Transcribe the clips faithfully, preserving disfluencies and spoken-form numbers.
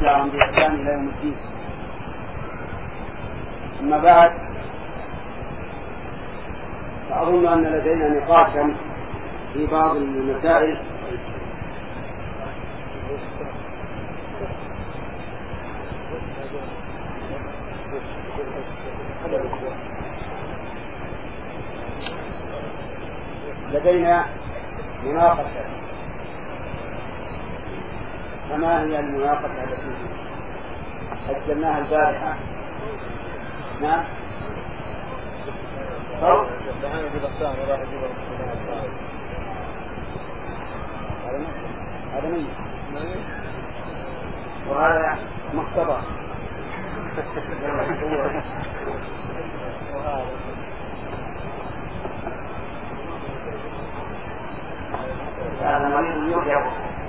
تبعهم بإحسان إلى يوم الدين. أما بعد، فأظن أن لدينا نقاشا في بعض المسائل لدينا مناقشة. فما هي المناقشة التي أجلناها البارحة؟ نعم. هذا مين؟ وهذا مقتضى. هذا مريض يوجب.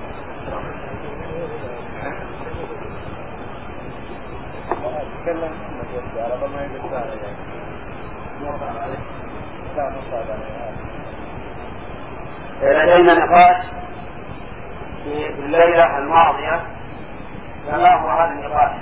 لدينا نقاش في الليلة الماضية، فما هو هذا النقاش؟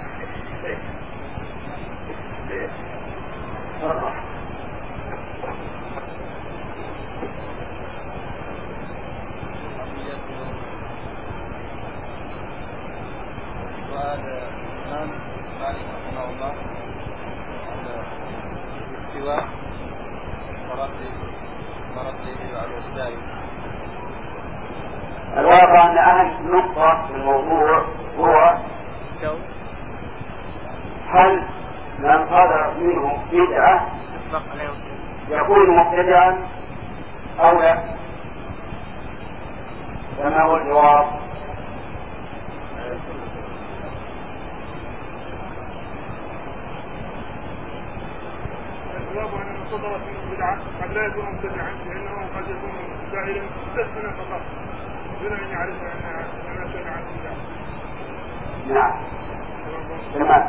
سؤال الإمام مالك رحمه الله عن الاستواء مرضه على السائل. الواقع أن أهم نقطة في الموضوع هو هل من صدر منه بدعة يكون مبتدعا أو لا؟ فما هو الجواب؟ الجواب أن من صدرت منه بدعة قد لا يكون مبتدعا، لأنه قد يكون جاهلا مستثنى فقط دون أن يعرف أنها شيء عن بدعة. نعم تمام.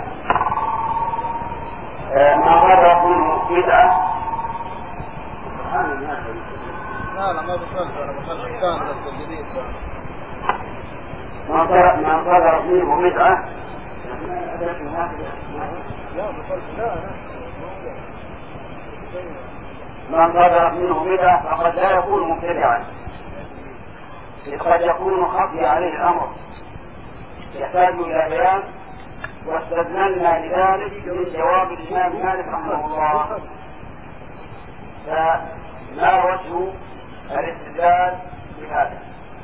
ما صدرت منه بدعة لا لا ما بخلف أنا بخلف الثاني بس الجديد. ما صدرت ما صدرت منه بدعة لا بخلف لا من صدرت منه بدعة فقد لا يكون مبتدعا، قد يكون خفي عليه الأمر يحتاج إلى بيان، واستدللنا لذلك من جواب الإمام مالك رحمه الله. فما وجه الاستدلال بهذا؟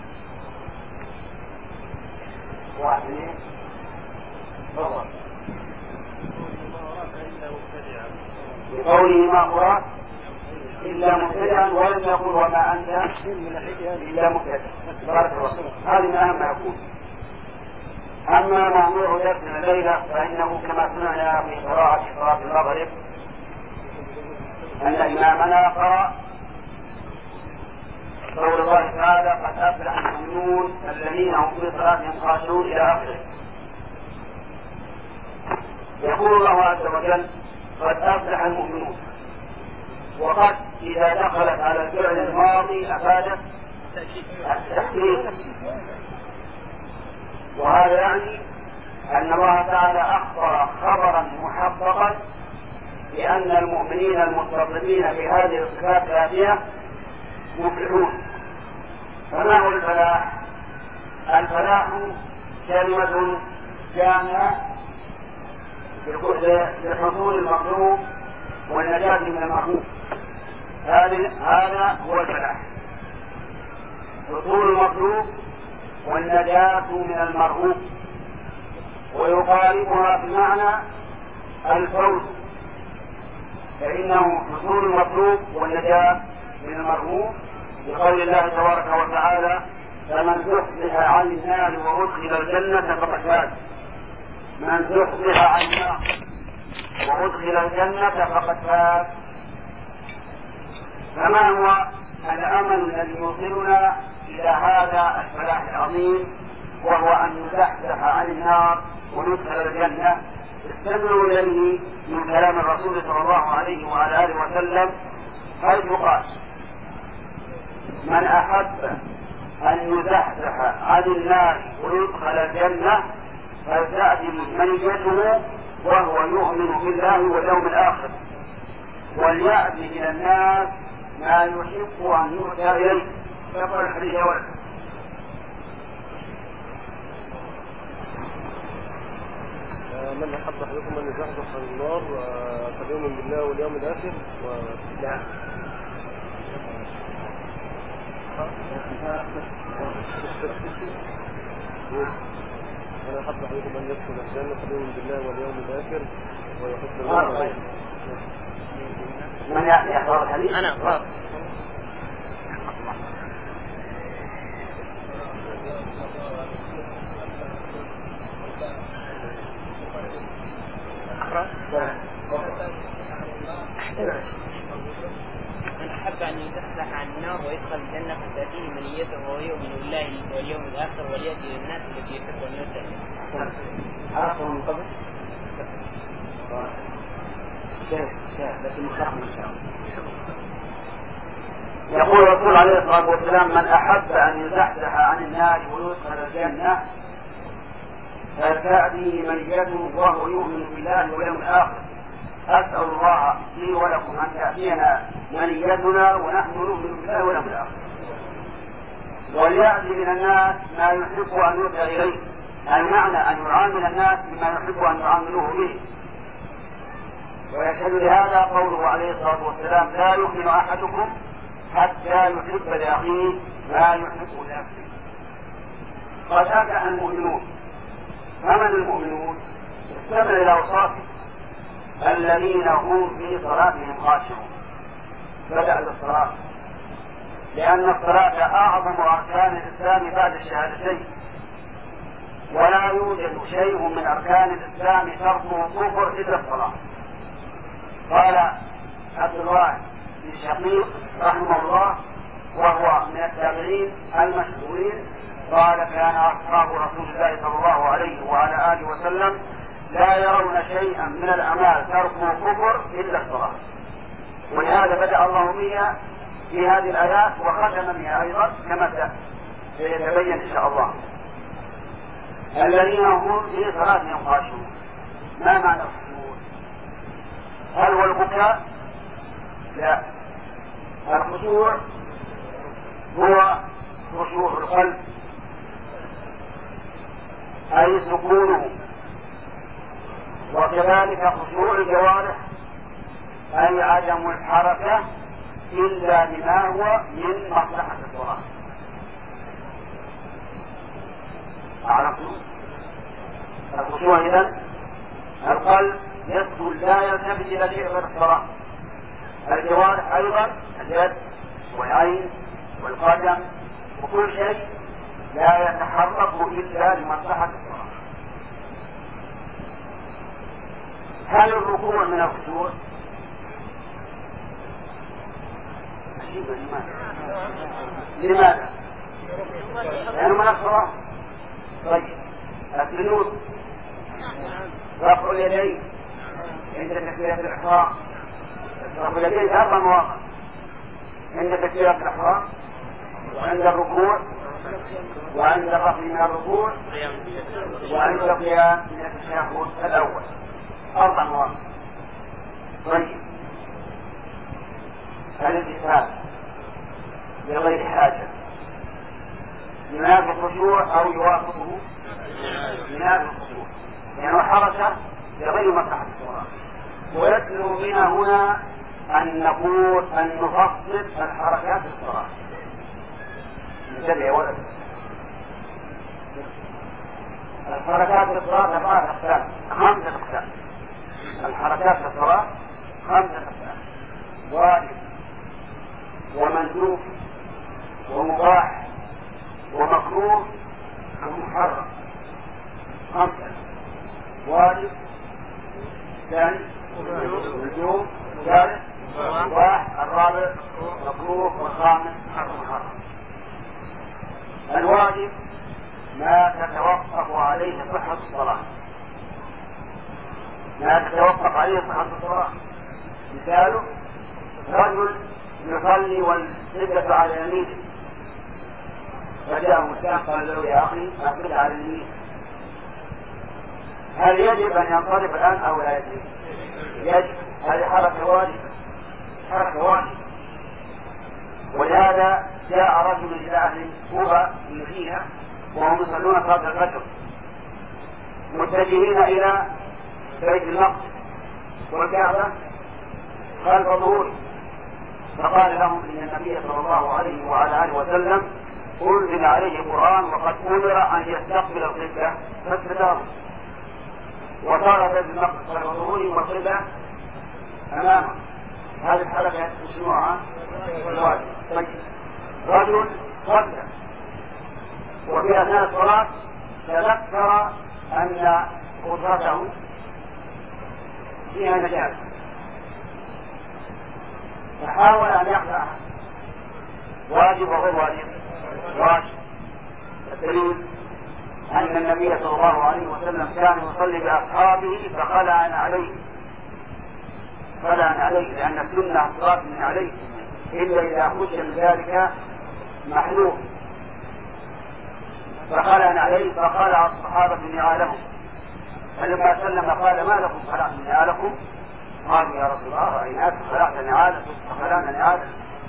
واحد تفضل. بقوله ما هو إلا مبتدعا، ولم يقل وما أنت إلا مبتدع. بارك الله فيك. هذه ما أهم ما يكون. أما موضوع درسنا الليلة فإنه كما سمعنا في قراءة صلاة المغرب أن إمامنا قرأ قول الله تعالى قد أفلح المؤمنون الذين هم في صلاتهم خاشعون إلى آخره. يقول الله عز وجل قد أفلح المؤمنون، وقد إذا دخلت على الفعل الماضي أفادت التحقيق، وهذا يعني أن الله تعالى أخبر خبرا محققا بأن المؤمنين المتصفين في هذه الصفات الآتية مفلحون. فما هو الفلاح؟ الفلاح كلمة جامعة لحصول المطلوب والنجاة من المحبوب. هذا هو الفلاح، حصول المطلوب والنجاة من المرهوب. ويقاربها بمعنى الفوز، فإنه حصول المطلوب والنجاة من المرهوب بقول الله تبارك وتعالى فمن زحزح عن النار وأدخل الجنة فقد فاز. من زحزح عن النار وأدخل الجنة فقد فاز. فما هو الأمل الذي يوصلنا إلى هذا الفلاح العظيم، وهو أن نزحزح عن النار وندخل الجنة؟ استمعوا إليه من كلام الرسول صلى الله عليه وعلى آله وسلم، حيث قال من أحب أن يزحزح عن النار ويدخل الجنة فلتأتي منيته وهو يؤمن بالله واليوم الآخر، وليأتي إلى الناس ما يحب أن يؤتى إليه. يقول الحديث يا ولد من أحب أحدكم أن يزحزح عن النار فليؤمن بالله واليوم الآخر و... لا أنا أحب أحدكم أن يدخل الجنة فليؤمن بالله واليوم الآخر ويحب الله. من يحضر الحديث؟ أنا أقرأ. من أحب أن يزحزح عن النار ويدخل الجنة فتأتيه منيته وهو يؤمن بالله واليوم الآخر وليأتي للناس التي يحب أن يؤتى إليه. عرفه من قبل؟ شيء شيء لكن مخاف من شاء. يقول الرسول عليه الصلاة والسلام: من أحب أن يزحزح عن النار ويدخل الجنة فتأتيه منيته وهو يؤمن بالله واليوم الآخر. أسأل الله لي ولكم أن تأتينا منيتنا ونحن نؤمن بالله واليوم الآخر، وليأتي من الناس ما يحب أن يؤتى إليه، المعنى أن يعامل الناس بما يحب أن يعاملوه به. ويشهد لهذا قوله عليه الصلاة والسلام: لا يؤمن أحدكم حتى يحب لأخيه ما يحب لنفسه. قد أفلح المؤمنون. فمن المؤمنون؟ استمع إلى أوصافهم: الذين هم في صلاتهم خاشعون. بدأ بالصلاة لأن الصلاة أعظم أركان الإسلام بعد الشهادتين، ولا يوجد شيء من أركان الإسلام تركه كفر إلا الصلاة. قال عبد الله بن شقيق رحمه الله وهو من التابعين المشهورين قال: كان أصحاب رسول الله صلى الله عليه وعلى آله وسلم لا يرون شيئا من الأعمال تركه كفر إلا الصلاة. ولهذا بدأ الله بها في هذه الآيات وختم بها أيضا كما سيتبين إن شاء الله. الذين هم في صلاتهم خاشعون. ما معنى الخشوع؟ هل هو البكاء؟ لا، الخشوع هو خشوع القلب أي سكونه، وكذلك خشوع الجوارح أي عدم الحركة إلا بما هو من مصلحة الصلاة. أعرفتم؟ الخشوع إذن القلب يسكن لا يلتفت إلى شيء غير الصلاة. الجوارح أيضا اليد والعين والقدم وكل شيء لا يتحرك إلا لمصلحة الصلاة. هل الركوع من الخشوع؟ لماذا؟ لأنه من الصلاة. طيب السجود، رفع اليدين عند تكبيرة الإحرام. رفع اليدين في أربع مواقع: عند تكبيرة الإحرام، وعند الركوع، وعند الرفع من الركوع، وعند القيام من التشهد الأول. أربع مواقع. طيب الالتفات لغير حاجة ينافي الخشوع أو يوافقه؟ ينافي الخشوع لأنه حركة لغير مصلحة الصلاة. ويسلم بنا هنا أن نقول أن نفصل الحركات في الصلاة. انتبه يا ولد، الحركات في الصلاة أربعة أقسام، خمسة أقسام. الحركات في الصلاة خمسة أقسام: واجب ومندوب ومباح ومكروه ومحرم. خمسة: واجب، ثاني وجوب، ثالث مباح، الرابع مكروه، والخامس محرم. الواجب ما تتوقف عليه صحة الصلاة، ما تتوقف عليه صحة الصلاة. مثاله: رجل يصلي والقبلة على يمينه، فجاء مساء قال له: يا أخي القبلة على اليمين. هل يجب أن ينصرف الآن أو لا يجب؟ يجب. هذه حركة واجبة، حركة واجبة. ولهذا جاء رجل إلى أهل كوفة المدينة وهم يصلون صلاة الفجر متجهين إلى بيت المقدس والكعبة خلف ظهوره، فقال لهم إن النبي صلى الله عليه وعلى آله وسلم أنزل عليه القرآن وقد أمر أن يستقبل القبلة فاستداروا، وصار بيت المقدس خلف ظهوره والقبلة أمامه. هذه الحركة مشروعة واجب. طيب رجل صلى وفي أثناء الصلاة تذكر أن قدرته فيها نجاسة فحاول أن يخلعها، واجب وغير واجب؟ واجب. الدليل أن النبي صلى الله عليه وسلم كان يصلي بأصحابه فخلع عليه خلع عليه لأن السنة الصلاة من عليه إلا إذا خشي من ذلك محلوف، فخلع عليه فخلع الصحابة نعالهم، فلما سلم قال ما لكم خلعتم نعالكم؟ قالوا يا رسول الله رأيناك خلعت نعالك فخلعنا نعالك.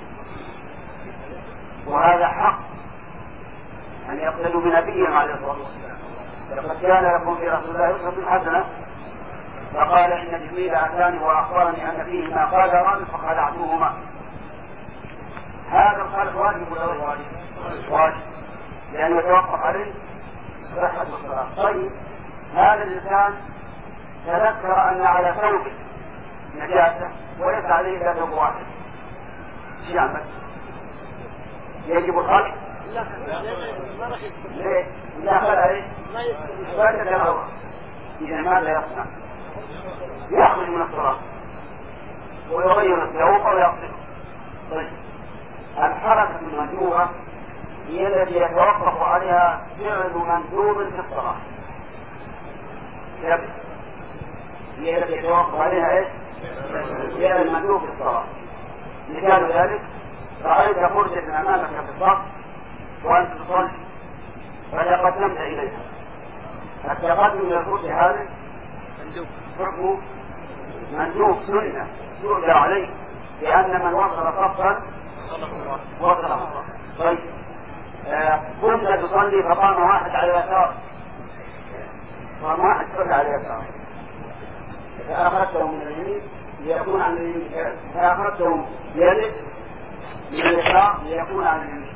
وهذا حق أن يقتدوا بنبيهم عليه الصلاة والسلام. لقد كان لكم في رسول الله أسوة حسنة، فقال إن جبريل أتاني وأخبرني أن فيهما قدرا فخلعتهما. هذا الخلق واجب ولا غير واجب؟ واجب، لأنه يتوقف عليه صحة الصلاة. طيب هذا الإنسان تذكر أن على ثوبه نجاسة وليس عليه إلا ثوب واحد، شو يعمل؟ يجب الخلق؟ لا ليه؟ لا خلع ايش؟ ما يتجرأ. إذا ماذا يصنع؟ يخرج من الصلاة ويغير الثوب ويغسله. طيب الحركة المندوبة هي التي يتوقف عليها فعل مندوب في الصلاة. هي التي يتوقف عليها ايش؟ فعل مندوب في الصلاة. مثال ذلك رأيت فرجة أمامك في الصف وأنت تصلي فتقدمت إليها، التقدم إلى الفرجة هذا حكمه مندوب سنة يؤجر عليه، لأن من وصل صفا وصل صفا. طيب كنت آه تصلي فقام واحد على يسار، قام واحد صلى على يسار، فأخذته من اليمين ليكون عن اليمين، فأخذته بيدك من اليسار ليكون عن اليمين.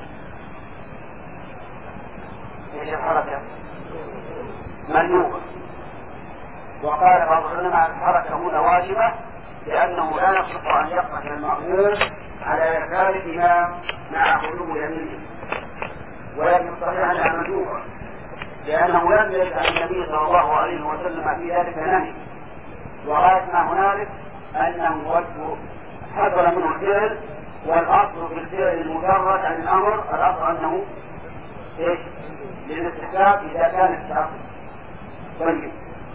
ايش الحركة؟ مندوبة. وقال بعض العلماء الحركة هنا واجبة لأنه لا يصح أن يقف المأموم على يسار الإمام مع خلو يمينه، ولكن صحيح أنها مندوبة لأنه لم يرد عن النبي صلى الله عليه وسلم في ذلك نهي، وغاية ما هنالك أنه وجه حضر منه الفعل، والأصل في الفعل المجرد عن الأمر الأصل أنه إيش؟ للاستحباب إذا كان التعقل. طيب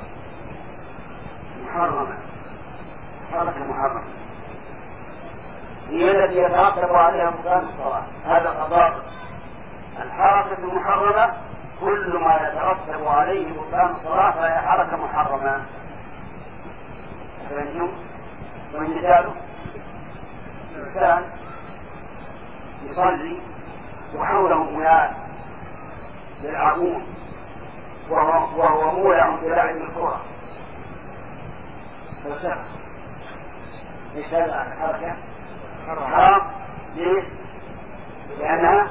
محرمة، حركة محرمة هي التي يترتب عليها بطلان الصلاة. هذا قضاء. الحركة المحرمة كل ما يترتب عليه بطلان الصلاة فهي حركة محرمة. فهمتم؟ ومثاله إنسان يصلي وحوله مياه للعمود وهو, وهو مولع بلعب الكرة فسخ. ايش هذا الحركة؟ حرام. ليش؟ لأنها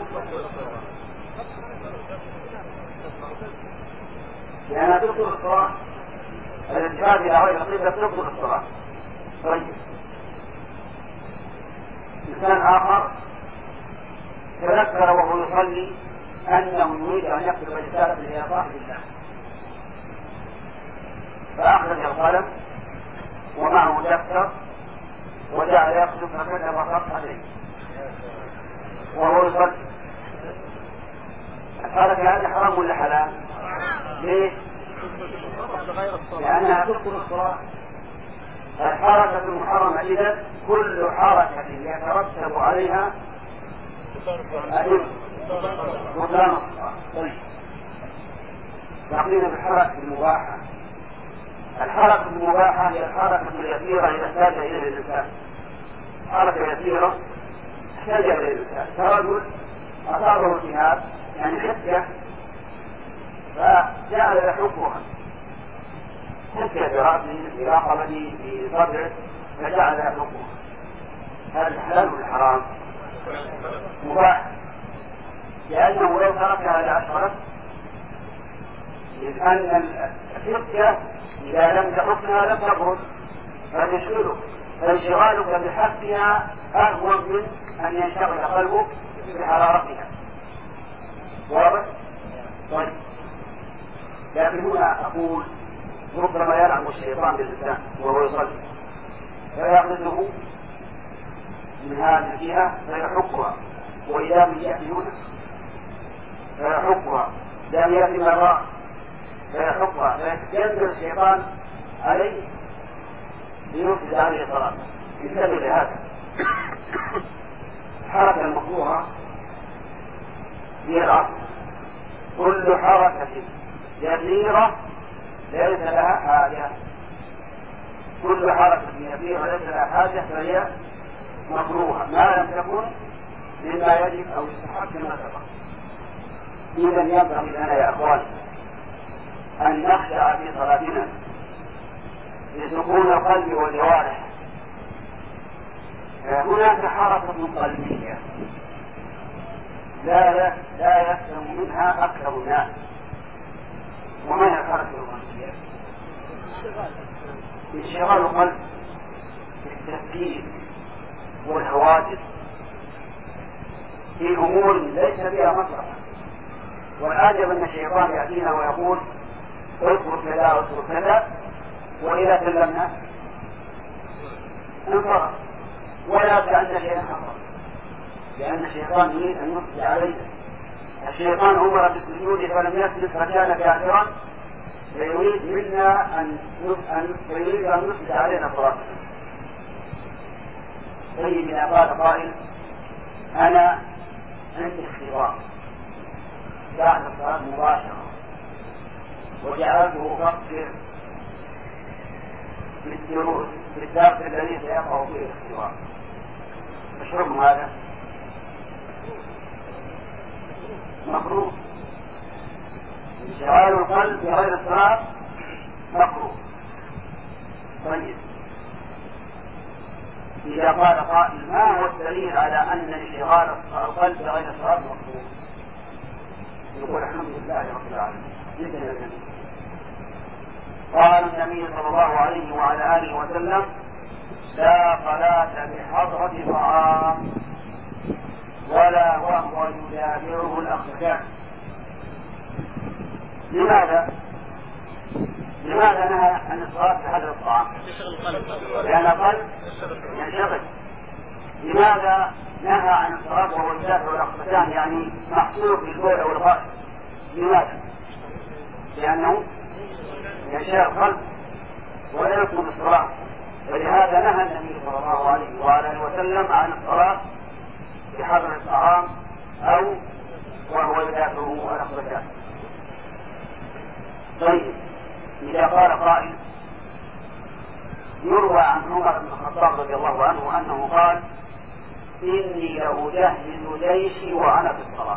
لأنها تبطل الصلاة. الالتفات إلى غير القبلة تبطل الصلاة. طيب إنسان آخر تذكر وهو يصلي أنه يريد أن يكتب رسالة إلى صاحب الله، فأخذ القلم ومعه دفتر وجعل يكتب فكتب خط عليه وهو يصلي. الحركة هذه حرام ولا حلال؟ ليش؟ لأنها تبطل الصلاة. الحركة المحرمة إذن كل حركة يترتب عليها بطلان الصلاة. طيب بقينا بالحركة المباحة. الحركة المباحة هي الحركة اليسيرة إذا احتاج إليها الإنسان. حركة يسيرة احتاج إليها الإنسان. كرجل أصابه التهاب يعني حكة فجعل يحكها، حكة برأسه في رقبته في صدره فجعل يحكها. هذا حلال ولا حرام؟ مباح، لأنه لو تركها لأشرف، إذ أن الحكة إذا لم تحكها لم تخرج فتشغلك، فانشغالك بحكها أهون من أن ينشغل قلبك بحرارتها. واضح؟ طيب، لكن هنا أقول ربما يلعب الشيطان بالإنسان وهو يصلي فيأخذه من هذه الجهة فيحكها، وإذا من يأتي هنا فيحكها، إذا من يأتي من الرأس فيحكها، فينزل الشيطان عليه ليفسد عليه الصلاة. انتبه لهذا. الحركة المكروهة هي الأصل. كل حركة يسيرة ليس لها حاجة، كل حركة يسيرة ليس لها حاجة فهي مكروهة ما لم تكن مما يجب أو يستحق كما سبق. إذا ينبغي لنا يا أخواني أن نخشع في صلاتنا لسكون القلب والجوارح. هناك حركة قلبية لا لا يسلم منها أكثر الناس. وما هي الحركة القلبية؟ انشغال القلب بالتفكير والهواجس في أمور ليس فيها مصلحة. والعجب أن الشيطان يأتينا ويقول اذكر كذا اذكر كذا، وإذا سلمنا انصرف ولا كأن شيئا حصل، لأن الشيطان يريد أن يصد علينا. الشيطان أمر بالسجود فلم يسجد فكان كافرا، فيريد منا أن يريد أن يصد علينا صلاتنا. طيب إذا قال قائل أنا عندي اختبار بعد الصلاة مباشرة وجعلته أفكر بالدروس بالدرس الذي سيقع فيه الاختبار، ايش حكم هذا؟ مكروه. انشغال القلب بغير الصلاة مكروه. طيب إذا قال قائل ما هو الدليل على أن انشغال القلب بغير الصلاة مكروه؟ يقول الحمد لله رب العالمين. قال النبي صلى الله عليه وعلى آله وسلم لا صلاة بحضرة طعام ولا وهو يدافعه الأخبثان. لماذا؟ لماذا نهى عن الصلاة بحضرة الطعام؟ لأن القلب ينشغل. لماذا نهى عن الصلاة وهو يدافع الأخبثان يعني محصور في البول أو الغائط؟ لماذا؟ لأنه ينشغل القلب ولا يكون الصلاة، ولهذا نهى النبي صلى الله عليه وآله وسلم عن الصلاة بحضر الطعام أو وهو يدافعه الأخبثان. طيب إذا قال قائل يروى عن عمر بن الخطاب رضي الله عنه أنه قال إني لأجهز جيشي وأنا في الصلاة،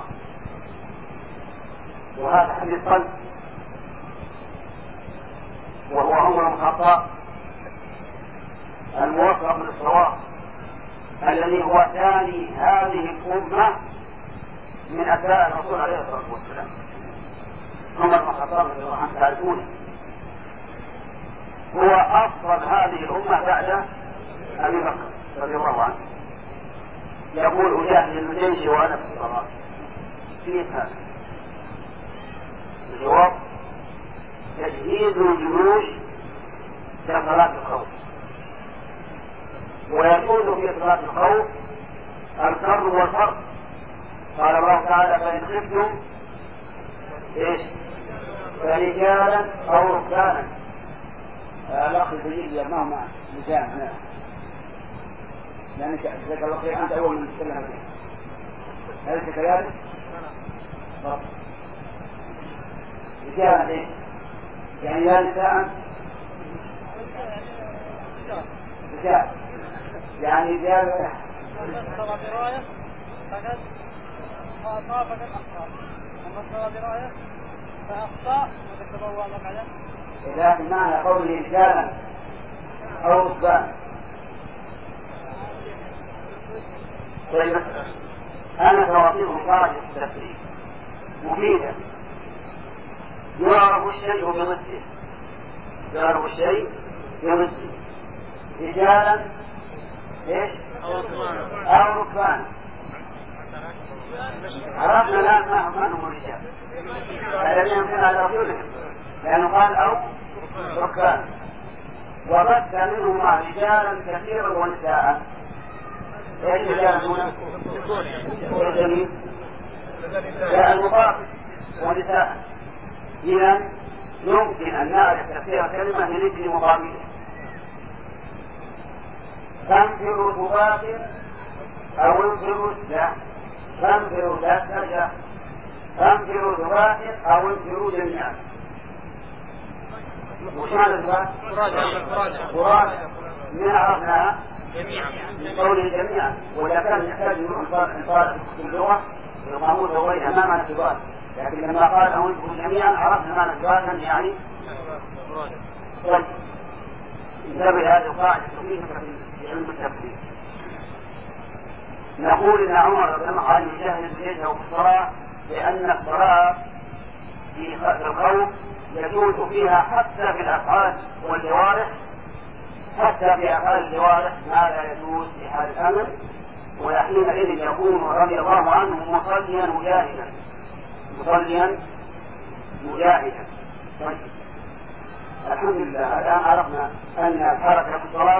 وهذا حديث قلب، وهو عمر بن الخطاب الموفق للصواب الذي هو ثاني هذه الأمة من أتباع الرسول عليه الصلاة والسلام. عمر بن الخطاب رضي الله عنه تعرفونه هو أفضل هذه الأمة بعد أبي بكر رضي الله عنه. يقول أجاهد الجيش وأنا في الصلاة. كيف هذا؟ الجواب تجهيز الجيوش كصلاة الخوف، ويكون في صلاة الخوف الكر والفرق. قال الله تعالى فإن خفتم إيش فرجالا أو ركبانا. الأخ الجديد يرماه مع لسان هنا لأنك جزاك الله خير أنت أول من تتكلم به. هل أنت كذلك؟ رجالا إيه؟ يعني لا نساء زاد يعني زيادة استوى براية فقد أصاب فقد أخطأ، أما استوى براية فأخطأ وتتبوأ مقعده. لكن معنى قوله رجالا أو ركبان. طيب أنا سأعطيكم قاعدة التفسير مفيدة. يعرف الشيء بضده، يعرف الشيء بضده. رجالا ايش؟ أو ركبان. عرفنا الآن ما هم الرجال الذين يمكن على رسولهم، لأنه قال أو ركبان، وبث منهما رجالا كثيرا ونساء. ايش رجال هنا؟ جميل. جاء المقابل ونساء. إذا يمكن أن نعرف تفسير كلمة من ذكر مقابله. تنفر تباطل أو انفر الساعة، تنفر تسجة، تنفر تباطل أو انفروا جميعا. وش معنى تباطل؟ فرادى. من عرفناها؟ من قوله جميعا. وإذا كان يحتاج انفراد في اللغة القاموس وغيرها ما معنى تباطل، لكن لما قال أو انفروا جميعا عرفنا معنى تباطل يعني طيب. انتبه هذه القاعدة مفيدة في علم التفسير. نقول إن عمر رضي الله عنه يجاهد بيده في الصلاة، لأن الصلاة في الخوف يجوز فيها حتى في الأفعال والجوارح، حتى في أفعال الجوارح ما لا يجوز في حال الأمر، وحينئذ يكون رضي الله عنه مصليا مجاهدا، مصليا مجاهدا. طيب الحمد لله الآن عرفنا أن الحركة في الصلاة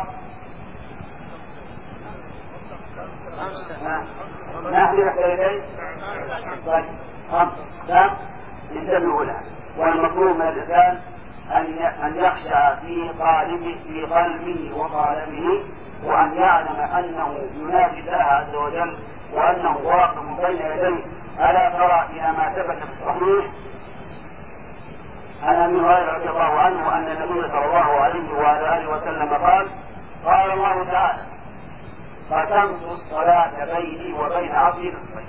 نحن يحتاجين طيب خمسة انتبهوا لها. والمطلوب من الإنسان أن يخشع في قلبه في قلبه وقالبه، وأن يعلم أنه ينادي الله عز وجل وأنه واقف بين يديه. ألا ترى إلى ما ثبت في الصحيح عن ابي هريره رضي الله عنه أن النبي صلى الله عليه وآله وسلم قال: قال الله تعالى: ختمت الصلاة بيني وبين عبدي نصفين.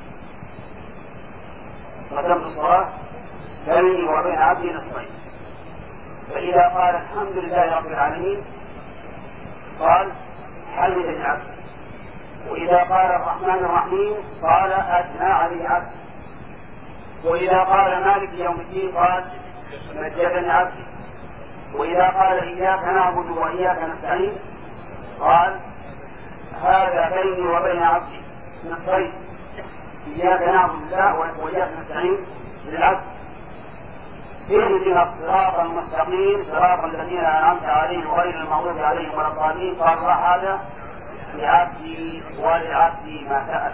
ختمت الصلاة بيني وبين عبدي نصفين. فإذا قال الحمد لله رب العالمين قال حمدني عبدي، وإذا قال الرحمن الرحيم قال أثنى علي عبدي، وإذا قال مالك يوم الدين قال مجدني عبدي، وإذا قال إياك نعبد وإياك نستعين قال هذا بيني وبين عبدي نصفين، إياك نعبد الله وإياك نستعين للعبد. اهدنا الصراط المستقيم صراط الذين أنعمت عليهم غير المغضوب عليهم ولا الضالين قال هذا لعبدي ولعبدي ما سأل.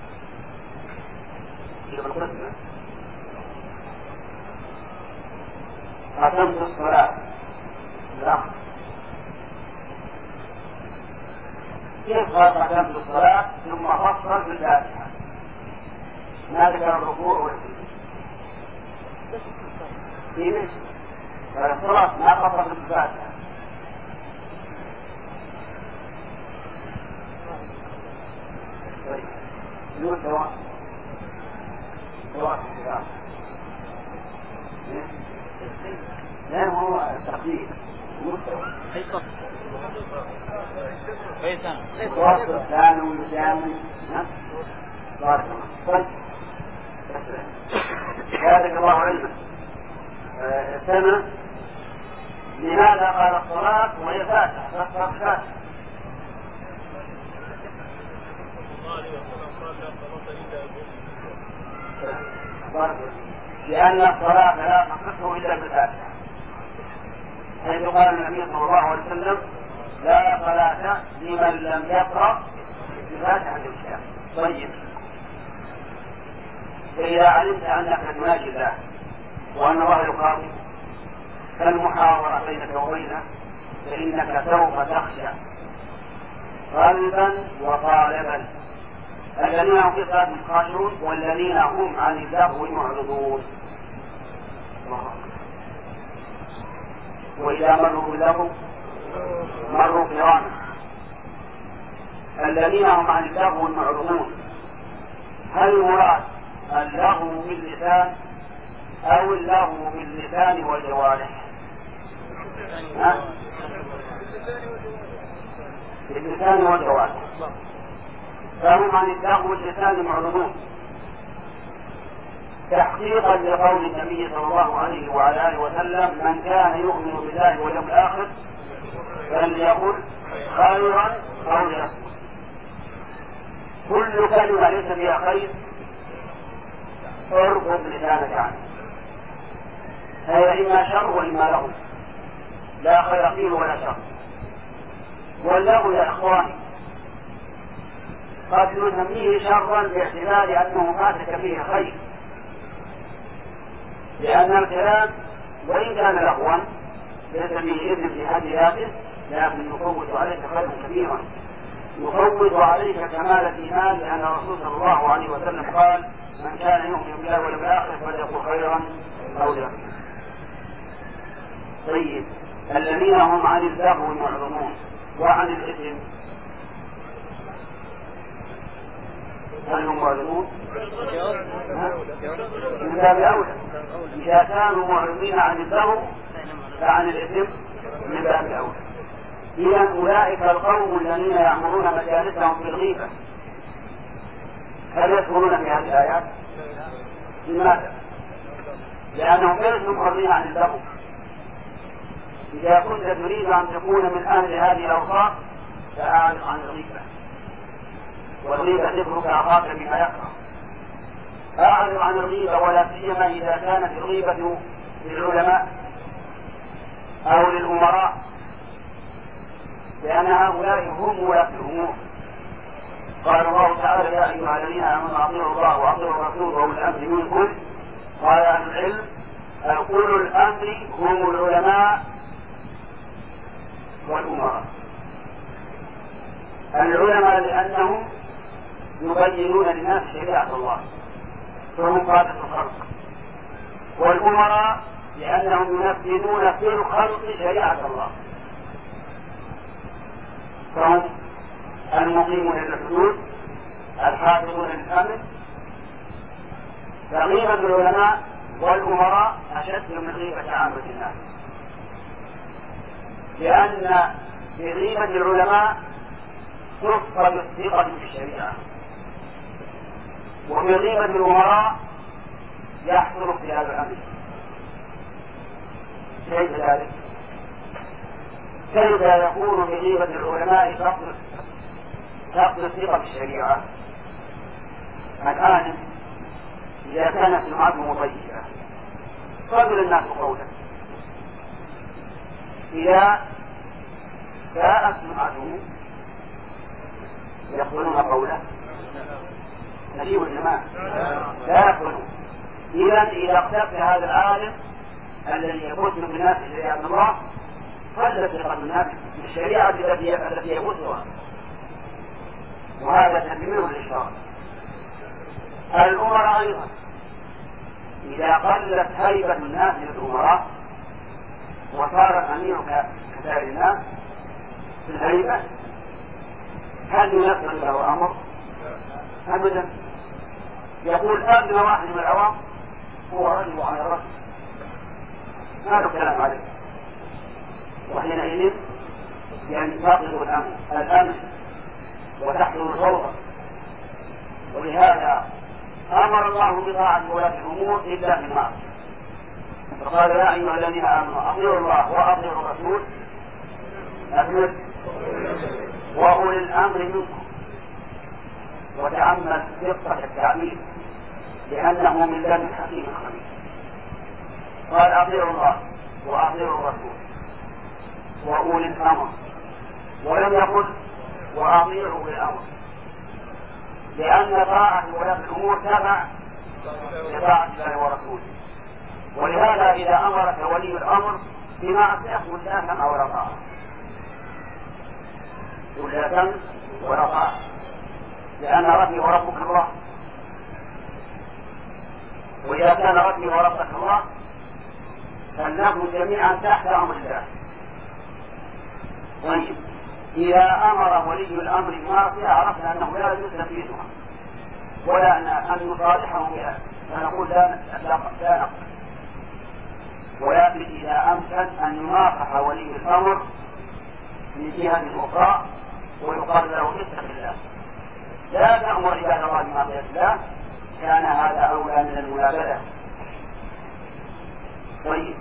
في القسمة ختمت الصلاة لا كيف قال ختمت الصلاة ثم فصل في الفاتحة ما ذكر الركوع والسجود في نفسه، فالصلاة ما فصل في الفاتحة. طيب نقول سواء سواء لا هو تقدير مستوى أي صف أي سنة واصل ثاني ومجامل نفس بارك الله. طيب بارك الله علمك. سنة لماذا قال الصلاة وهي فاتحة فالصلاة فاتحة؟ لأن الصلاة لا تصح إلا بالفاتحة، حيث قال النبي صلى الله عليه وسلم: لا صلاة لمن لم يقرأ بفاتحة الكتاب. طيب فإذا علمت أنك تناجي الله وأن الله يقاوم كالمحاورة بينك وبينه، فإنك سوف تخشى قلبا وقالبا. الذين هم في صلاة خاشعون والذين هم عن اللغو معرضون. وإذا مروا باللغو مروا كراما الذين هم عن اللغو معرضون. هل المراد اللغو باللسان أو اللغو باللسان والجوارح؟ باللسان والجوارح. فهم عن اللغو باللسان معرضون تحقيقا لقول النبي صلى الله عليه وعلى آله وسلم: من كان يؤمن بالله واليوم الآخر فليقل خيرا أو ليصمت. كل كلمة ليس فيها خير اربط لسانك عنه، هي إما شر وإما لغو، لا خير فيه ولا شر. واللغو يا إخواني قد نسميه شرا باعتبار أنه فاتك فيه خير، لأن الكلام وإن كان لغوا ليس فيه إذن في حد ذاته، لكن يفوت عليك خيرا كبيرا، يفوت عليك كمال الإيمان، لأن الرسول صلى الله عليه وسلم قال: من كان يؤمن بالله واليوم الآخر فليقل خيرا أو ليصمت. طيب، الذين هم عن اللغو معرضون وعن الإثم هل هم معرضون؟ من باب أولى. إذا كانوا معرضين عن اللغو فعن الإثم من باب أولى. إذا أولئك القوم الذين يعمرون مجالسهم بالغيبة هل يدخلون في هذه الآيات؟ لماذا؟ لأنهم ليسوا معرضين عن اللغو. إذا كنت تريد أن تكون من أهل هذه الأوصاف فأعرض عن الغيبة، والغيبة تترك أخاك بما يكره. أعرض عن الغيبة، ولا سيما إذا كانت الغيبة للعلماء أو للأمراء، لأن هؤلاء هم ولاة الأمور. قال الله تعالى: يا أيها الذين آمنوا أطيعوا الله وأطيعوا الرسول وأولي الأمر منكم. قال أهل العلم: أولو الأمر هم العلماء والأمراء. العلماء لأنهم يبينون للناس شريعة الله فهم قادة الخلق، والأمراء لأنهم ينفذون في الخلق شريعة الله فهم المقيمون للحدود الحافظون للأمن. فغيبة العلماء والأمراء أشد من غيبة عامة الناس، لأن في غيبة العلماء تفقد الثقة في الشريعة، وفي غيبة الأمراء يحصل اختلاف الأمر. كيف ذلك؟ كيف يكون في غيبة العلماء فقد الثقة في الشريعة؟ الآن إذا كانت سمعته طيبة قبل الناس قولا، إذا ساءت سمعته يقبلون قوله؟ نجيب الجماعة لا يقبلون. إذا إذا اقتبت هذا العالم الذي يبث من الناس شريعة الله قلت ثقة الناس بالشريعة التي يبثها، وهذا تدمير للشرع. الأمراء أيضا إذا قلت هيبة الناس للأمراء وصار أمير كسائر الناس في الهيبة، هل ينفذ له أمر؟ أبدا. يقول أبنى واحد من العوام هو رجل على رجل، ما له كلام عليه، وحينئذ ينتقل الأمن الأمن وتحصل الفوضى. ولهذا أمر الله بطاعة ولاة الأمور إلا في المعصية، فقال: يا أيها الذين آمنوا أطيعوا الله وأطيعوا الرسول أبلغ وأولي الأمر منكم. وتأمل دقة التعبير لأنه من لدن الحكيم الخبير. قال: أطيعوا الله وأطيعوا الرسول وأولي الأمر، ولم يقل وأطيعوا بالأمر، لأن طاعة ولاة الأمور تبع لطاعة الله ورسوله. ولهذا إذا أمرك ولي الأمر بمعصية قل لا سمع ولا طاعة، قل لا سمع ولا طاعة، لأن ربي وربك الله. وإذا كان ربي وربك الله فلنكن جميعا تحت أمر الله. طيب إذا أمر ولي الأمر بمعصية عرفنا أنه لا يجوز تنفيذها ولا أن نصالحه بها فنقول لا لا نقبل، ولكن إذا أمكن أن يناصح ولي الأمر من جهة أخرى ويقال له اتق الله لا تأمر عباد الله بمعصية الله كان هذا أولى من المنابذة. طيب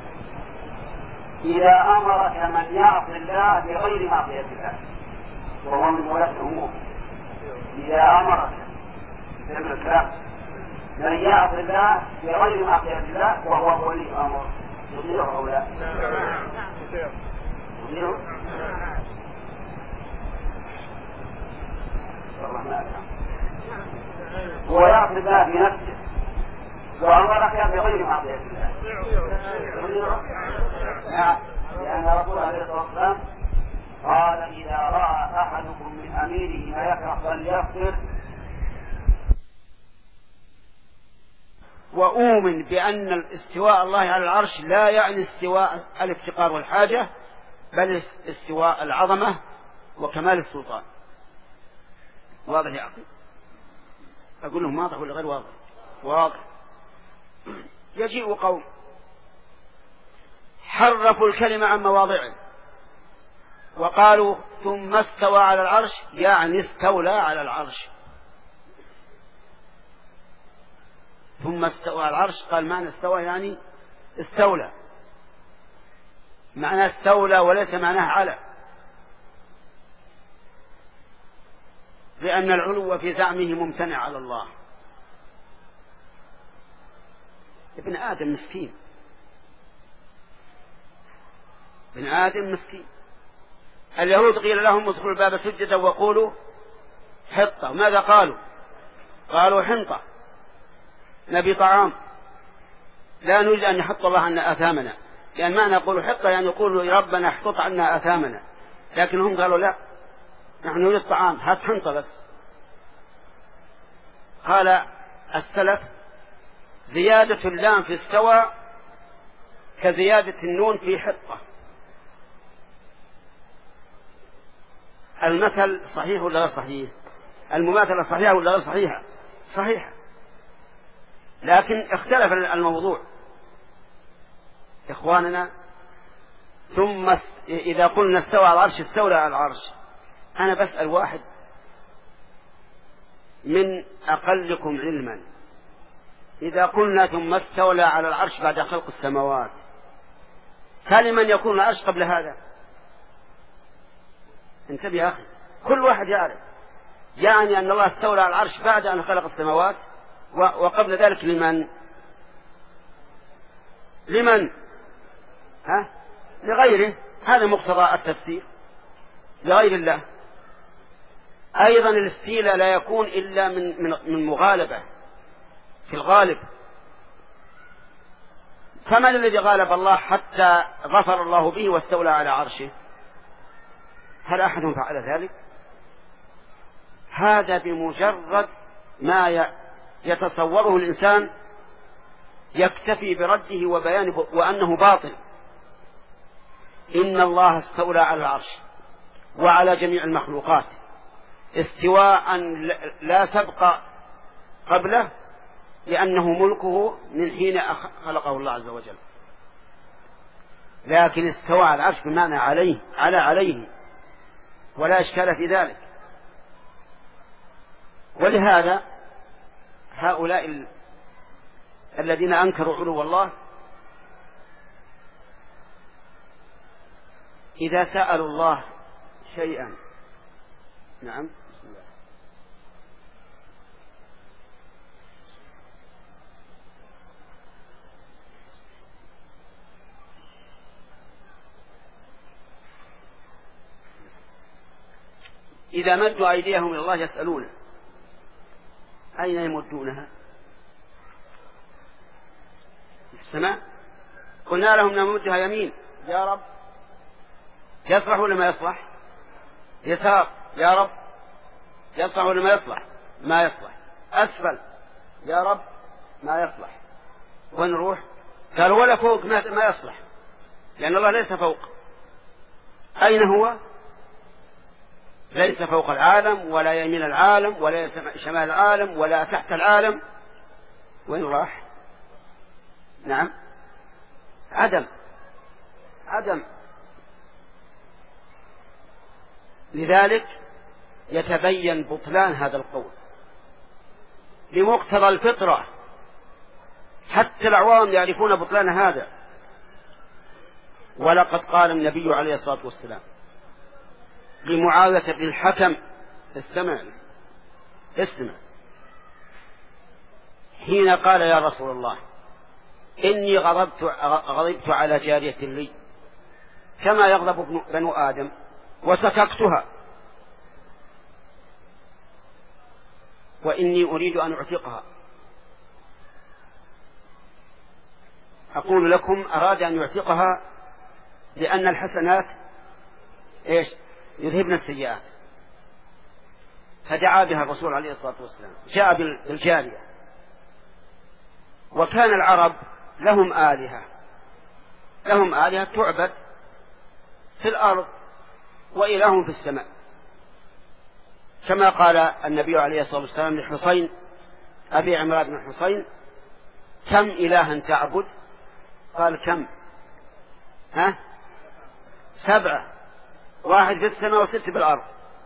إذا أمرك من يعصي الله بغير معصية الله وهو من ولاة الأمور، إذا أمرك من يعصي الله بغير معصية الله وهو ولي الأمر يطيعه أو لا؟ يطيعه؟ هو يعصي الله بنفسه وأمرك بغير معصية الله لأن رسول الله عليه الصلاة والسلام قال إذا رأى أحدكم من أميره ما يكره فليغفر. وأؤمن بأن الاستواء الله على العرش لا يعني استواء الافتقار والحاجة بل استواء العظمة وكمال السلطان. واضح يا أخي؟ أقول لهم واضح ولا غير واضح؟ واضح. يجيء قوم حرفوا الكلمة عن مواضعه وقالوا ثم استوى على العرش يعني استولى على العرش. ثم استوى على العرش قال معنى استوى يعني استولى، معنى استولى وليس معناه على، لأن العلو في زعمه ممتنع على الله. ابن آدم مسكين، ابن آدم مسكين. اليهود قيل لهم ادخلوا الباب سجدا وقولوا حطة، ماذا قالوا؟ قالوا حنطة نبي طعام لا نريد أن يحط الله عنا آثامنا، لأن معنى يقولوا حطة يعني يقولوا يا ربنا احطط عنا آثامنا، لكن هم قالوا لا نحن نريد طعام هات حنطة بس. قال السلف زيادة اللام في استوى كزيادة النون في حطة. المثل صحيح ولا لا صحيح؟ المماثلة صحيحة ولا لا صحيحة؟ صحيحة، لكن اختلف الموضوع إخواننا. ثم إذا قلنا استوى على العرش استولى على العرش، أنا بسأل واحد من أقلكم علما، إذا قلنا ثم استولى على العرش بعد خلق السماوات فلمن يكون العرش قبل هذا؟ انتبه يا أخي، كل واحد يعرف يعني أن الله استولى على العرش بعد أن خلق السماوات، وقبل ذلك لمن؟ لمن؟ ها؟ لغيره. هذا مقتضى التفسير، لغير الله. أيضا الاستيلاء لا يكون إلا من من من مغالبة في الغالب. فمن الذي غالب الله حتى ظفر الله به واستولى على عرشه؟ هل أحد فعل ذلك؟ هذا بمجرد ما يتصوره الإنسان يكتفي برده وبيانه وأنه باطل. إن الله استولى على العرش وعلى جميع المخلوقات استواء لا سبق قبله، لأنه ملكه من حين خلقه الله عز وجل. لكن استوى على العرش بمعنى عليه، على عليه، ولا إشكال في ذلك. ولهذا هؤلاء ال... الذين أنكروا علو الله إذا سألوا الله شيئا، نعم بسم الله. إذا مدوا أيديهم إلى الله يسألونه أين يمدونها؟ في السماء. قلنا لهم نمدها يمين يا رب يصلح ولا ما يصلح؟ يسار يا رب يصلح ولا ما يصلح؟ ما يصلح. أسفل يا رب ما يصلح. ونروح قال ولا فوق ما يصلح، لأن الله ليس فوق. أين هو؟ ليس فوق العالم ولا يمين العالم ولا شمال العالم ولا تحت العالم. وين راح؟ نعم، عدم عدم. لذلك يتبين بطلان هذا القول بمقتضى الفطرة، حتى العوام يعرفون بطلان هذا. ولقد قال النبي عليه الصلاة والسلام لمعاوية بن الحكم، استمع استمع، حين قال يا رسول الله إني غضبت, غضبت على جارية لي كما يغضب بنو آدم وسككتها، وإني أريد أن أعتقها. أقول لكم أراد أن يعتقها لأن الحسنات إيش؟ يذهبن السيئات. فدعا بها الرسول عليه الصلاة والسلام، جاء بالجارية. وكان العرب لهم آلهة لهم آلهة تعبد في الأرض وإلههم في السماء، كما قال النبي عليه الصلاة والسلام لحسين أبي عمران بن حسين كم إلها تعبد؟ قال كم؟ ها؟ سبعة، واحد في السماء وست بالأرض.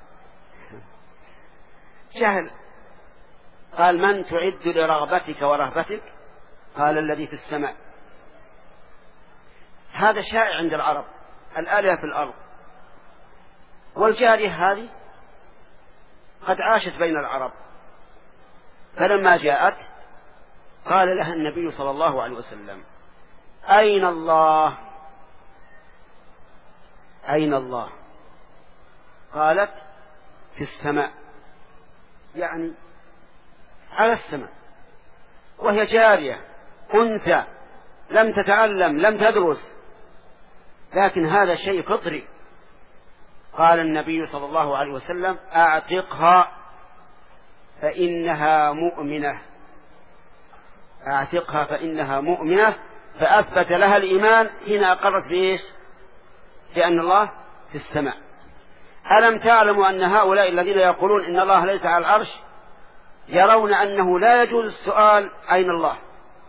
جهل. قال من تعد لرغبتك ورهبتك؟ قال الذي في السماء. هذا شائع عند العرب، الآلهة في الأرض. والجارية هذه قد عاشت بين العرب، فلما جاءت قال لها النبي صلى الله عليه وسلم أين الله؟ أين الله؟ قالت في السماء، يعني على السماء، وهي جارية أنثى لم تتعلم لم تدرس، لكن هذا شيء فطري. قال النبي صلى الله عليه وسلم أعتقها فإنها مؤمنة، أعتقها فإنها مؤمنة، فأثبت لها الإيمان حين أقرت بإيش؟ بأن الله في السماء. ألم تعلموا أن هؤلاء الذين يقولون إن الله ليس على العرش يرون أنه لا يجوز السؤال أين الله،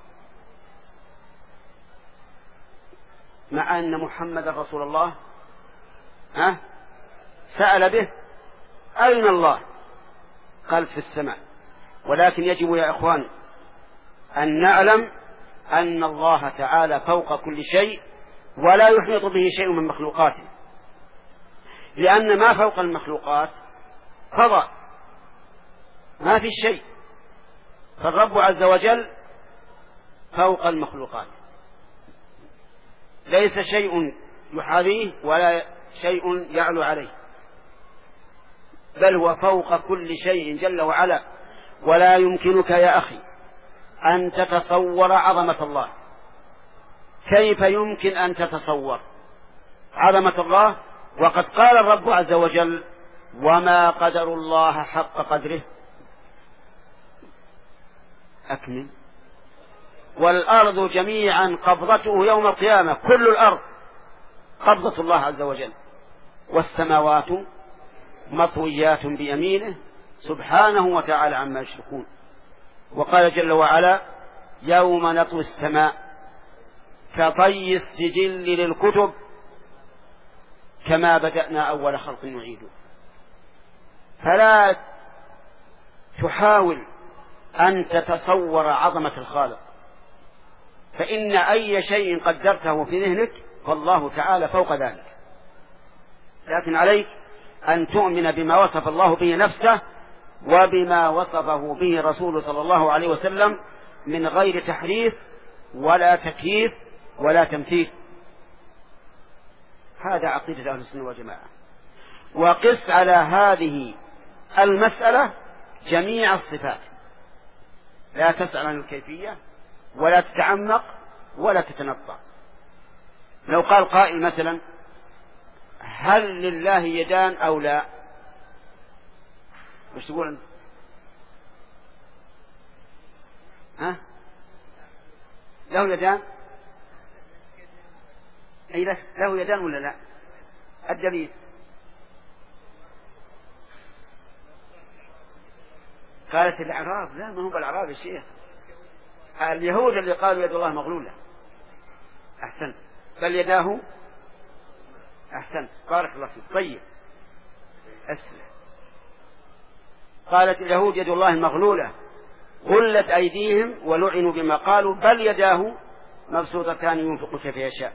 مع أن محمد رسول الله ها سأل به أين الله؟ قال في السماء. ولكن يجب يا إخوان أن نعلم أن الله تعالى فوق كل شيء ولا يحيط به شيء من مخلوقاته، لأن ما فوق المخلوقات فضاء ما في شيء، فالرب عز وجل فوق المخلوقات، ليس شيء يحاذيه ولا شيء يعلو عليه، بل هو فوق كل شيء جل وعلا. ولا يمكنك يا أخي أن تتصور عظمة الله. كيف يمكن أن تتصور عظمة الله وقد قال الرب عز وجل وما قدر الله حق قدره؟ أكمل. والأرض جميعا قبضته يوم القيامة، كل الأرض قبضة الله عز وجل، والسماوات مطويات بيمينه سبحانه وتعالى عما يشركون. وقال جل وعلا يوم نطوي السماء كطي السجل للكتب كما بدأنا أول خلق نعيده. فلا تحاول أن تتصور عظمة الخالق، فإن أي شيء قدرته في ذهنك فالله تعالى فوق ذلك، لكن عليك أن تؤمن بما وصف الله به نفسه وبما وصفه به رسول صلى الله عليه وسلم من غير تحريف ولا تكييف ولا تمثيل. هذا عقيدة أهل السنة والجماعة. وقس على هذه المسألة جميع الصفات، لا تسأل عن الكيفية ولا تتعمق ولا تتنطع. لو قال قائل مثلا هل لله يدان أو لا؟ وش تقول أنت؟ ها؟ له يدان؟ أي له يدان ولا لا؟ الدليل؟ قالت الأعراب. لا، ما هو بالأعراب يا شيخ، اليهود اللي قالوا يد الله مغلولة. أحسنت، بل يداه. أحسنت، بارك الله فيك. طيب أسلم. قالت اليهود يد الله مغلولة غلت أيديهم ولعنوا بما قالوا بل يداه مبسوطتان ينفق كيف يشاء.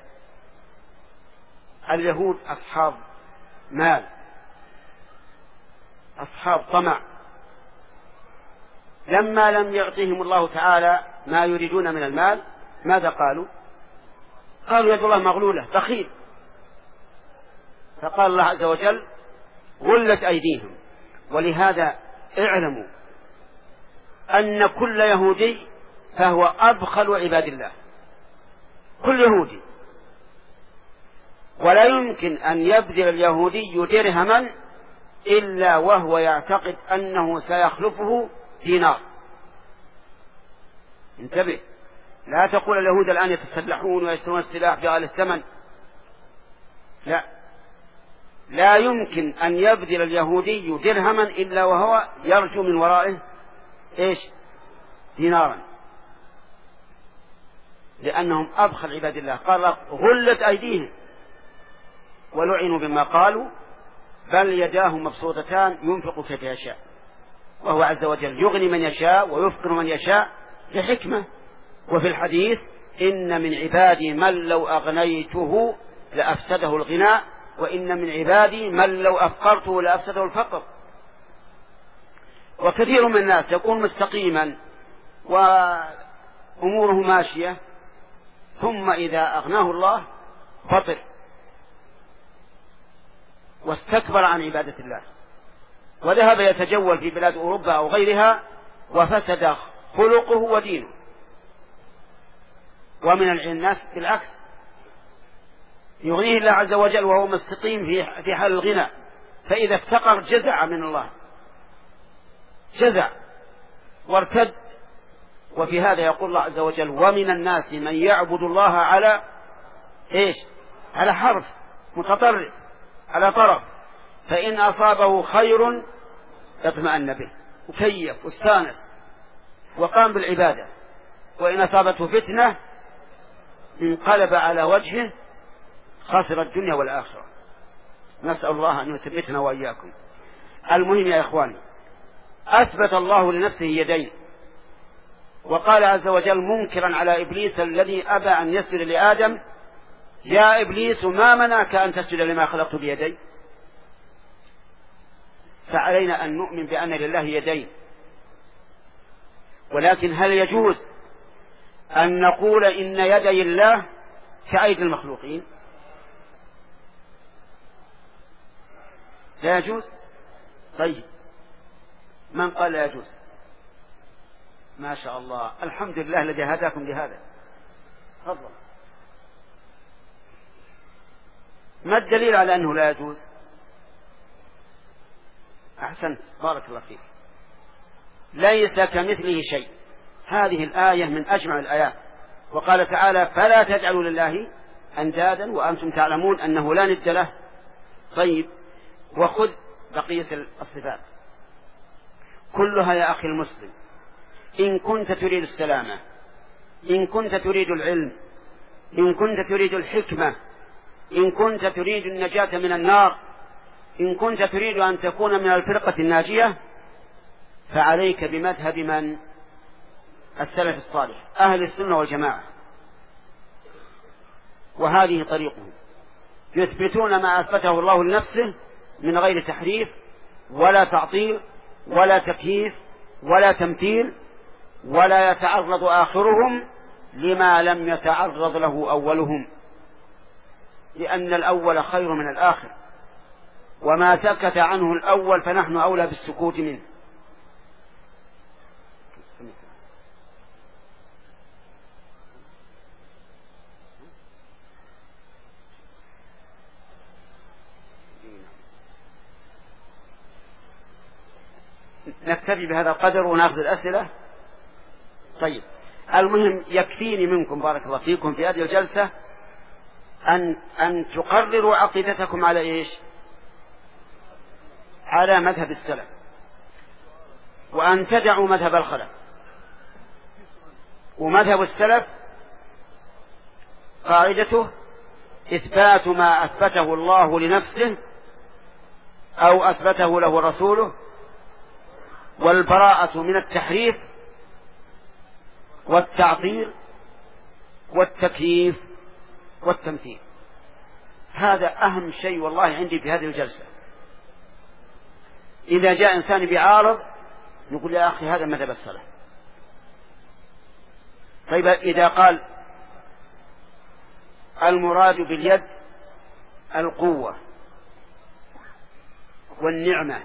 اليهود أصحاب مال، أصحاب طمع. لما لم يعطيهم الله تعالى ما يريدون من المال ماذا قالوا؟ قالوا يد الله مغلولة، بخيل. فقال الله عز وجل غلت أيديهم. ولهذا اعلموا أن كل يهودي فهو أبخل عباد الله، كل يهودي. ولا يمكن أن يبذل اليهودي درهما إلا وهو يعتقد أنه سيخلفه دينار. انتبه، لا تقول اليهود الآن يتسلحون ويشترون السلاح بغالي الثمن. لا، لا يمكن أن يبذل اليهودي درهما إلا وهو يرجو من ورائه إيش؟ دينارا، لأنهم أبخل عباد الله. قال غلت أيديهم ولعنوا بما قالوا بل يداه مبسوطتان ينفق كيف يشاء. وهو عز وجل يغني من يشاء ويفقر من يشاء لحكمة. وفي الحديث إن من عبادي من لو أغنيته لأفسده الغناء وإن من عبادي من لو أفقرته لأفسده الفقر. وكثير من الناس يكون مستقيما وأموره ماشية ثم إذا أغناه الله فطر واستكبر عن عبادة الله وذهب يتجول في بلاد أوروبا أو غيرها وفسد خلقه ودينه. ومن الناس بالعكس يغنيه الله عز وجل وهو مستقيم في حال الغنى، فإذا افتقر جزع من الله، جزع وارتد. وفي هذا يقول الله عز وجل ومن الناس من يعبد الله على إيش؟ على حرف، متطرف على طرف، فإن أصابه خير اطمأن به وكيف واستانس وقام بالعبادة، وإن أصابته فتنة انقلب على وجهه خسر الدنيا والآخرة. نسأل الله أن يثبتنا وإياكم. المهم يا إخواني، أثبت الله لنفسه يدين، وقال عز وجل منكرا على إبليس الذي أبى أن يسجد لآدم يا إبليس ما منعك أن تسجد لما خلقت بيدي. فعلينا أن نؤمن بأن لله يدين، ولكن هل يجوز أن نقول إن يدي الله كأيدي المخلوقين؟ لا يجوز. طيب من قال لا يجوز؟ ما شاء الله، الحمد لله الذي هداكم لهذا. تفضل. ما الدليل على أنه لا يجوز؟ أحسنت، بارك الله فيك. ليس كمثله شيء، هذه الآية من أجمع الآيات. وقال تعالى فلا تجعلوا لله أندادا وأنتم تعلمون أنه لا ند له. طيب وخذ بقية الصفات كلها يا أخي المسلم. إن كنت تريد السلامة، إن كنت تريد العلم، إن كنت تريد الحكمة، إن كنت تريد النجاة من النار، إن كنت تريد أن تكون من الفرقة الناجية، فعليك بمذهب من؟ السلف الصالح أهل السنة والجماعة. وهذه طريقهم، يثبتون ما أثبته الله لنفسه من غير تحريف ولا تعطيل ولا تكييف ولا تمثيل، ولا يتعرض آخرهم لما لم يتعرض له أولهم، لأن الأول خير من الآخر، وما سكت عنه الأول فنحن أولى بالسكوت منه. نكتفي بهذا القدر ونأخذ الأسئلة. طيب المهم يكفيني منكم بارك الله فيكم في هذه الجلسة أن أن تقرروا عقيدتكم على إيش؟ على مذهب السلف، وأن تدعوا مذهب الخلف. ومذهب السلف قاعدته إثبات ما أثبته الله لنفسه أو أثبته له رسوله، والبراءة من التحريف والتعطيل والتكييف والتمثيل. هذا أهم شيء والله عندي في هذه الجلسة. إذا جاء إنسان بعارض نقول يا أخي هذا مذهب السلف. طيب إذا قال المراد باليد القوة والنعمة،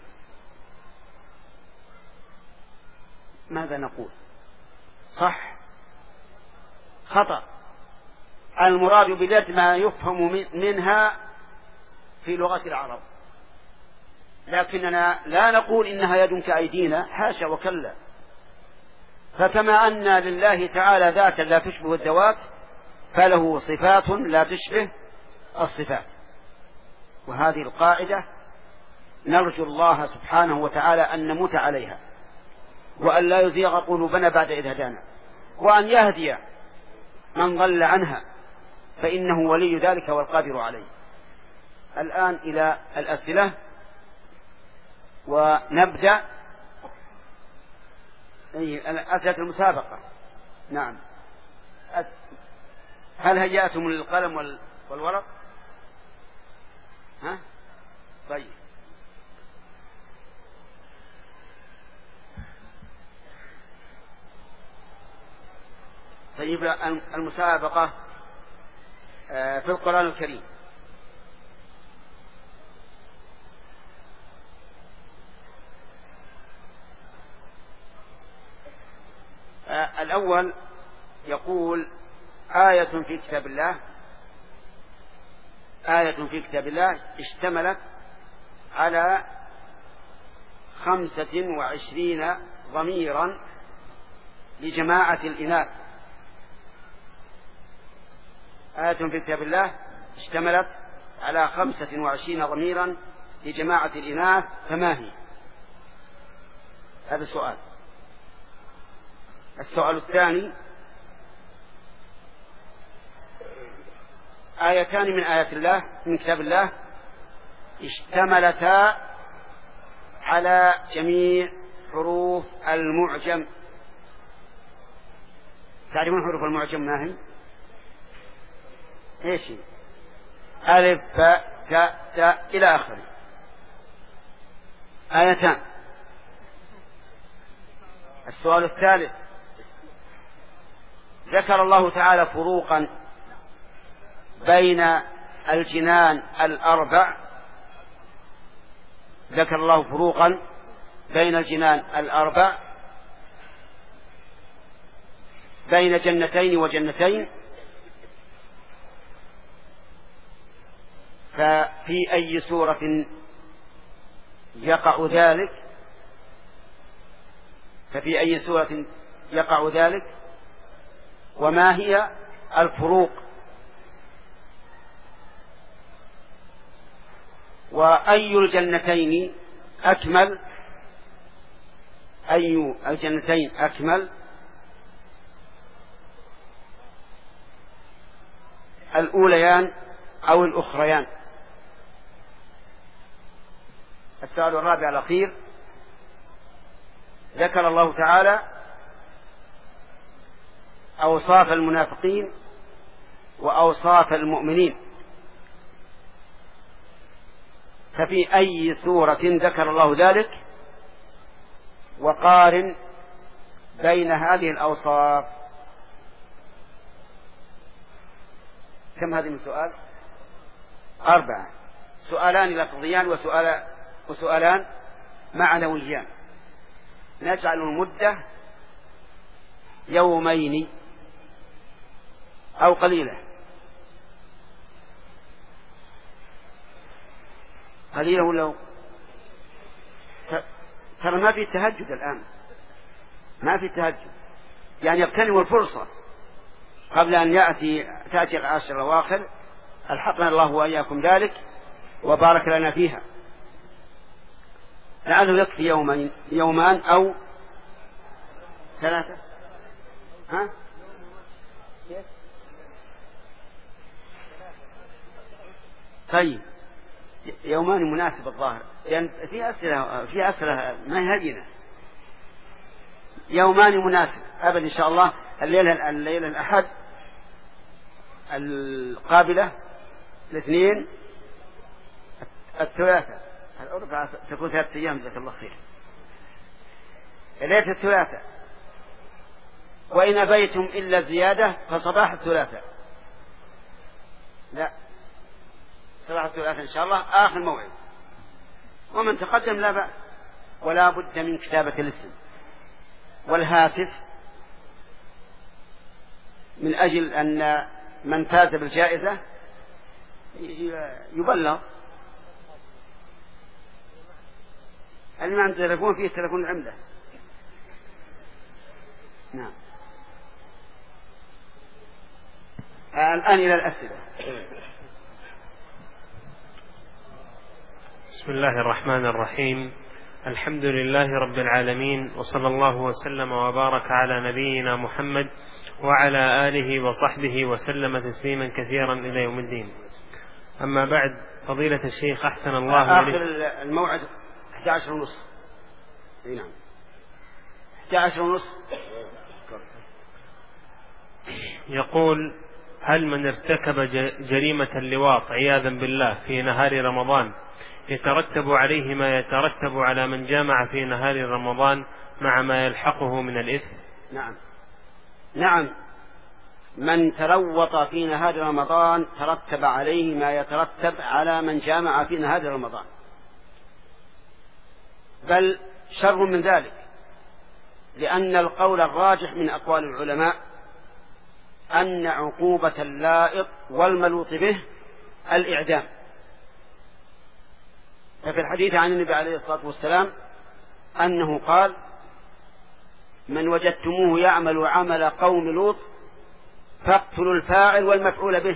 ماذا نقول؟ صح؟ خطأ. المراد باليد ما يفهم منها في لغة العرب، لكننا لا نقول إنها يد كأيدينا، حاشا وكلا. فكما أن لله تعالى ذاتا لا تشبه الذوات، فله صفات لا تشبه الصفات. وهذه القاعدة نرجو الله سبحانه وتعالى أن نموت عليها، وأن لا يزيغ قلوبنا بعد إذ هدانا، وأن يهدي من ضل عنها، فإنه ولي ذلك والقادر عليه. الآن إلى الأسئلة، ونبدأ أسئلة المسابقة. نعم، هل هيأتم للقلم والورق؟ ها؟ طيب، طيب المسابقة في القرآن الكريم. الأول يقول آية في كتاب الله، آية في كتاب الله اشتملت على خمسة وعشرين ضميرا لجماعة الإناث. آية في كتاب الله اشتملت على خمسة وعشرين ضميرا لجماعة الإناث، فما هي؟ هذا السؤال. السؤال الثاني، آيتان من آيات الله من كتاب الله اشتملتا على جميع حروف المعجم. تعرفون حروف المعجم ما هي؟ ايش هي؟ ألف باء تاء تاء إلى آخره. آيتان. السؤال الثالث، ذكر الله تعالى فروقا بين الجنان الأربع، ذكر الله فروقا بين الجنان الأربع، بين جنتين وجنتين، ففي أي سورة يقع ذلك؟ ففي أي سورة يقع ذلك؟ وما هي الفروق؟ وأي الجنتين أكمل؟ أي الجنتين أكمل؟ الأوليان أو الأخريان؟ السؤال الرابع الأخير، ذكر الله تعالى أوصاف المنافقين وأوصاف المؤمنين، ففي أي سورة ذكر الله ذلك؟ وقارن بين هذه الأوصاف. كم هذه من سؤال؟ أربعة. سؤالان لفظيان وسؤال وسؤالان معنويان. نجعل المدة يومين أو قليلة. قليلة ولا ترى ما في تهجد الآن، ما في تهجد، يعني يغتنموا الفرصة قبل أن يأتي تأتي العشر الأواخر ألحقنا الله وإياكم ذلك وبارك لنا فيها. لعله يكفي يومين يومان أو ثلاثة. ها؟ طيب يومان مناسب الظاهر، لأن يعني في أسئلة في أسئلة ما يهدينا. يومان مناسب أبدا إن شاء الله. الليلة الليلة الأحد القابلة الاثنين الثلاثة الأربعة تكون ثلاثة أيام جزاك الله خير. ليلة الثلاثة، وإن أبيتم إلا زيادة فصباح الثلاثة. لا صباح الثلاثة إن شاء الله آخر موعد، ومن تقدم لا بأس، ولا بد من كتابة الاسم والهاتف من أجل أن من فاز بالجائزة يبلغ. اللي ما عنده تلفون فيه تلفون العمدة. نعم. الآن إلى الأسئلة. بسم الله الرحمن الرحيم. الحمد لله رب العالمين، وصلى الله وسلم وبارك على نبينا محمد وعلى آله وصحبه وسلم تسليما كثيرا إلى يوم الدين. أما بعد، فضيلة الشيخ أحسن الله إليك. آخر الموعد أحد عشر ونصف. نعم أحد عشر ونصف. يقول: هل من ارتكب جريمة اللواط عياذا بالله في نهار رمضان يترتب عليه ما يترتب على من جامع في نهار رمضان مع ما يلحقه من الإثم؟ نعم نعم من تلوط في نهار رمضان ترتب عليه ما يترتب على من جامع في نهار رمضان، بل شر من ذلك، لأن القول الراجح من أقوال العلماء أن عقوبة اللائط والملوط به الإعدام. ففي الحديث عن النبي عليه الصلاة والسلام أنه قال: من وجدتموه يعمل عمل قوم لوط فاقتلوا الفاعل والمفعول به.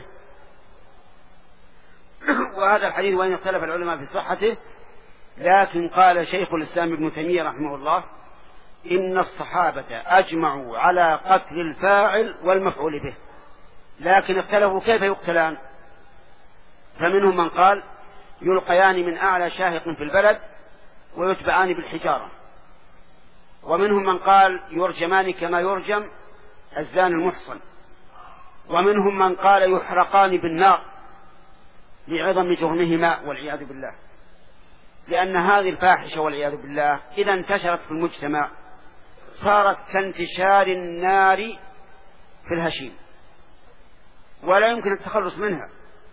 وهذا الحديث وإن اختلف العلماء في صحته، لكن قال شيخ الإسلام ابن تيمية رحمه الله: إن الصحابة أجمعوا على قتل الفاعل والمفعول به، لكن اختلفوا كيف يقتلان. فمنهم من قال يلقيان من أعلى شاهق في البلد ويتبعان بالحجارة، ومنهم من قال يرجمان كما يرجم الزاني المحصن، ومنهم من قال يحرقان بالنار لعظم جرمهما والعياذ بالله، لأن هذه الفاحشة والعياذ بالله إذا انتشرت في المجتمع صارت كانتشار النار في الهشيم، ولا يمكن التخلص منها،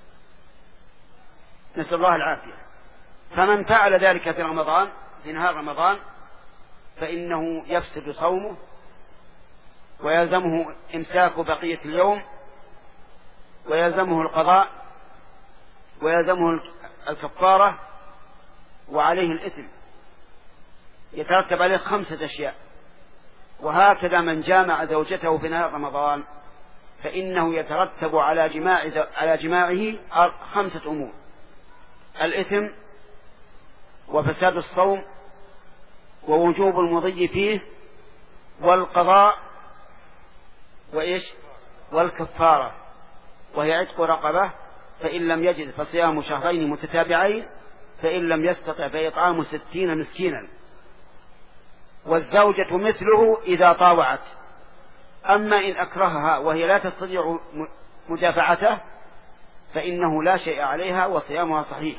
نسأل الله العافية. فمن فعل ذلك في رمضان في نهار رمضان فإنه يفسد صومه ويلزمه إمساك بقية اليوم، ويلزمه القضاء، ويلزمه الكفارة، وعليه الإثم، يترتب عليه خمسة أشياء. وهكذا من جامع زوجته في نهار رمضان فإنه يترتب على جماع على جماعه خمسة أمور: الإثم، وفساد الصوم، ووجوب المضي فيه، والقضاء، وإيش والكفارة، وهي عتق رقبة، فإن لم يجد فصيام شهرين متتابعين، فإن لم يستطع فإطعام ستين مسكينا. والزوجة مثله إذا طاوعت، أما إن أكرهها وهي لا تستطيع مدافعته فإنه لا شيء عليها وصيامها صحيح.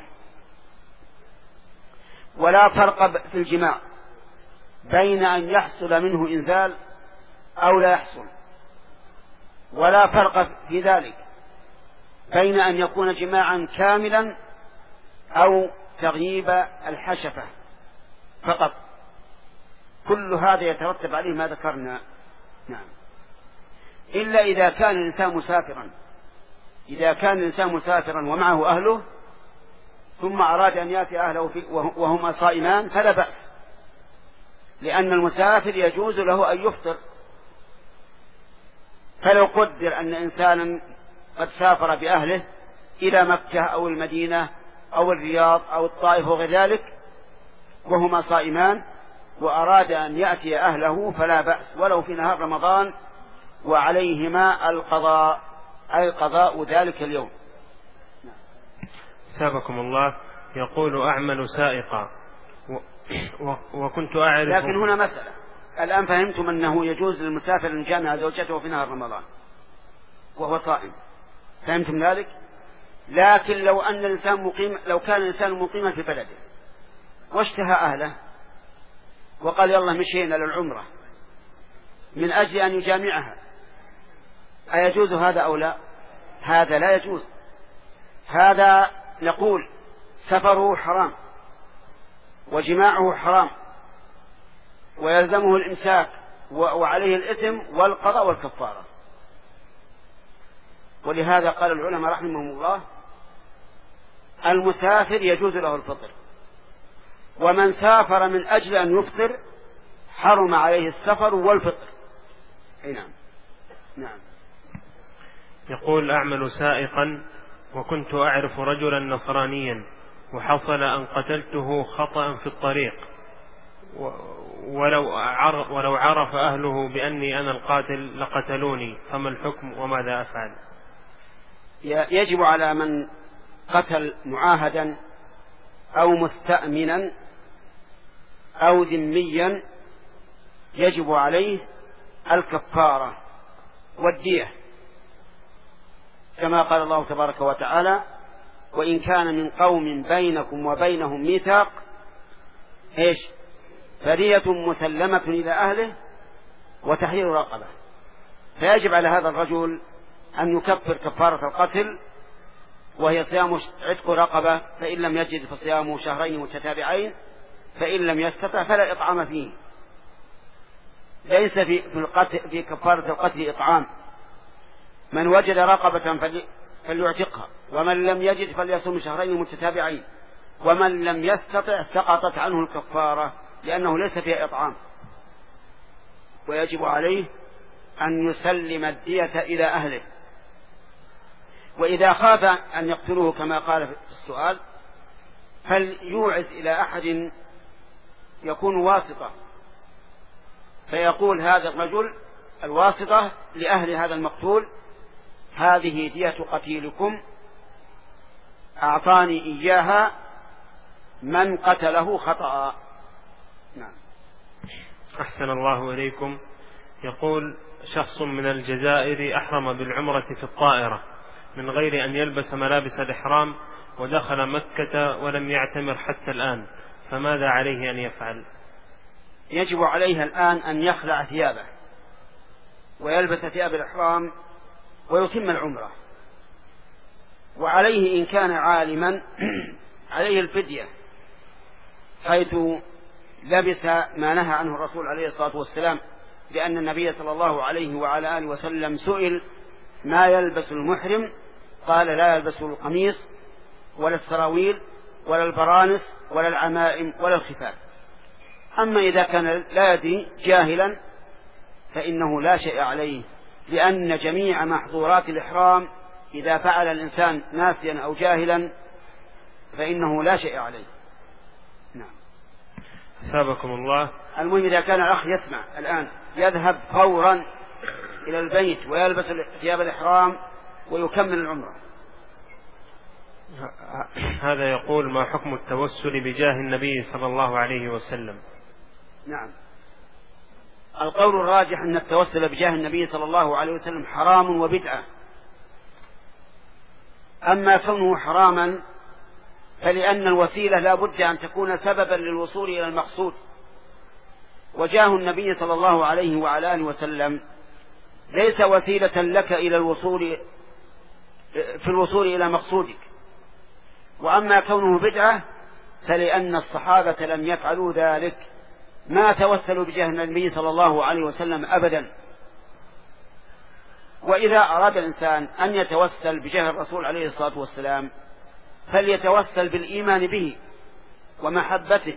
ولا فرق في الجماع بين أن يحصل منه إنزال أو لا يحصل، ولا فرق في ذلك بين أن يكون جماعا كاملا أو تغييب الحشفة فقط، كل هذا يترتب عليه ما ذكرنا. نعم، إلا إذا كان الإنسان مسافرا إذا كان الإنسان مسافرا ومعه أهله ثم أراد أن يأتي أهله وهما صائمان فلا بأس، لأن المسافر يجوز له أن يفطر. فلو قدر أن إنسانا قد سافر بأهله إلى مكة أو المدينة أو الرياض أو الطائف وغير ذلك وهما صائمان وأراد أن يأتي أهله فلا بأس ولو في نهار رمضان وعليهما القضاء أي قضاء ذلك اليوم. ثابكم الله. يقول أعمل سائقا و... و... وكنت أعرف. لكن هنا مسألة الآن فهمتم أنه يجوز للمسافر أن يجامع زوجته في نهار رمضان وهو صائم، فهمتم ذلك؟ لكن لو أن الإنسان مقيم، لو كان الإنسان مقيما في بلده واشتهى أهله وقال يلا مشينا للعمرة من أجل أن يجامعها، أيجوز هذا أو لا؟ هذا لا يجوز. هذا نقول سفره حرام وجماعه حرام ويلزمه الإمساك وعليه الإثم والقضاء والكفارة. ولهذا قال العلماء رحمهم الله المسافر يجوز له الفطر، ومن سافر من أجل أن يفطر حرم عليه السفر والفطر. نعم. نعم. يقول أعمل سائقا وكنت أعرف رجلا نصرانيا وحصل أن قتلته خطأ في الطريق، ولو ولو عرف أهله بأني أنا القاتل لقتلوني، فما الحكم وماذا أفعل؟ يجب على من قتل معاهدا أو مستأمنا أو ذميا يجب عليه الكفارة والدية، كما قال الله تبارك وتعالى وإن كان من قوم بينكم وبينهم ميثاق إيش فرية مسلمة إلى أهله وتحرير رقبة. فيجب على هذا الرجل أن يكفر كفارة القتل وهي صيام عتق رقبة، فإن لم يجد فصيام شهرين متتابعين، فإن لم يستطع فلا إطعام فيه. ليس في في, في كفارة القتل إطعام، من وجد رقبة فليعتقها، ومن لم يجد فليصوم شهرين متتابعين، ومن لم يستطع سقطت عنه الكفارة لأنه ليس فيها إطعام. ويجب عليه أن يسلم الدية إلى أهله، وإذا خاف أن يقتلوه كما قال في السؤال فليوعز إلى أحد يكون واسطة، فيقول هذا الرجل الواسطة لأهل هذا المقتول هذه دية قتيلكم أعطاني إياها من قتله خطأ. نعم. أحسن الله إليكم. يقول شخص من الجزائر أحرم بالعمرة في الطائرة من غير أن يلبس ملابس الإحرام ودخل مكة ولم يعتمر حتى الآن، فماذا عليه أن يفعل؟ يجب عليه الآن أن يخلع ثيابه ويلبس ثياب الإحرام ويتم العمرة، وعليه إن كان عالما عليه الفدية، حيث لبس ما نهى عنه الرسول عليه الصلاة والسلام، لأن النبي صلى الله عليه وعلى آله وسلم سئل ما يلبس المحرم قال لا يلبس القميص ولا السراويل ولا البرانس ولا العمائم ولا الخفاف. أما إذا كان لا يدري جاهلا فإنه لا شيء عليه، لأن جميع محظورات الإحرام إذا فعل الإنسان ناسيا أو جاهلا فإنه لا شيء عليه. نعم. ثابكم الله. المهم إذا كان الأخ يسمع الآن يذهب فورا إلى البيت ويلبس ثياب الإحرام ويكمل العمرة. هذا يقول ما حكم التوسل بجاه النبي صلى الله عليه وسلم؟ نعم. القول الراجح أن التوسل بجاه النبي صلى الله عليه وسلم حرام وبدعة. أما كونه حراما فلأن الوسيلة لا بد أن تكون سببا للوصول إلى المقصود، وجاه النبي صلى الله عليه وعلى آله وسلم ليس وسيلة لك إلى الوصول في الوصول إلى مقصودك. وأما كونه بدعة فلأن الصحابة لم يفعلوا ذلك، ما توسلوا بجاه النبي صلى الله عليه وسلم أبدا. وإذا أراد الإنسان أن يتوسل بجاه الرسول عليه الصلاة والسلام فليتوسل بالإيمان به ومحبته،